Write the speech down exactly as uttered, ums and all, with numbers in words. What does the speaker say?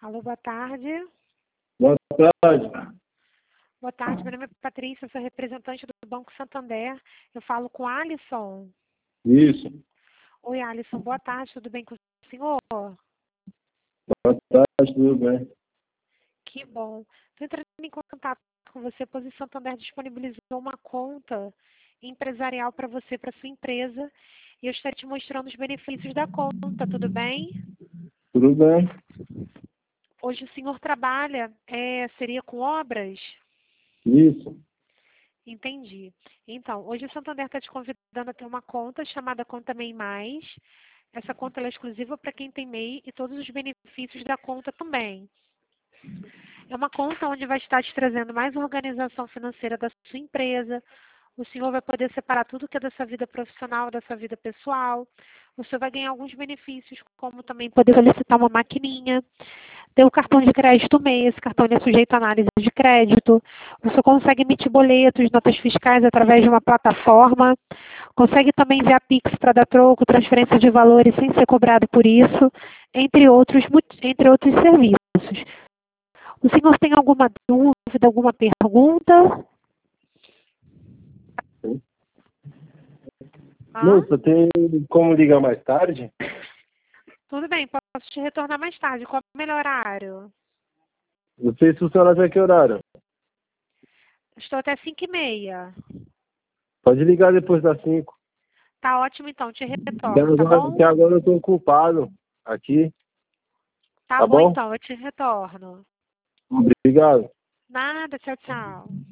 Alô, boa tarde. Boa tarde. Boa tarde, meu nome é Patrícia, eu sou representante do Banco Santander. Eu falo com Alisson. Isso. Oi, Alisson, boa tarde, tudo bem com o senhor? Boa tarde, tudo bem? Que bom. Estou entrando em contato com você, pois o Santander disponibilizou uma conta empresarial para você, para sua empresa, e eu estarei te mostrando os benefícios da conta, tudo bem? Tudo bem. Hoje o senhor trabalha, é, seria com obras? Isso. Entendi. Então, hoje o Santander está te convidando a ter uma conta chamada Conta MEI Mais. Essa conta ela é exclusiva para quem tem MEI e todos os benefícios da conta também. É uma conta onde vai estar te trazendo mais organização financeira da sua empresa. O senhor vai poder separar tudo que é da sua vida profissional, da sua vida pessoal. O senhor vai ganhar alguns benefícios, como também poder solicitar uma maquininha. Ter o cartão de crédito MEI, esse cartão é sujeito à análise de crédito. O senhor consegue emitir boletos, notas fiscais através de uma plataforma. Consegue também enviar Pix para dar troco, transferência de valores sem ser cobrado por isso, entre outros, entre outros serviços. O senhor tem alguma dúvida, alguma pergunta? Ah? Moça, tem como ligar mais tarde? Tudo bem, posso te retornar mais tarde. Qual é o melhor horário? Vocês funcionam até que horário? Estou até cinco e meia. Pode ligar depois das cinco. Tá ótimo, então. Te retorno, Até tá agora, bom? até agora eu tô ocupado aqui. Tá Tá bom, bom? então. Eu te retorno. Obrigado. Nada. Tchau, tchau.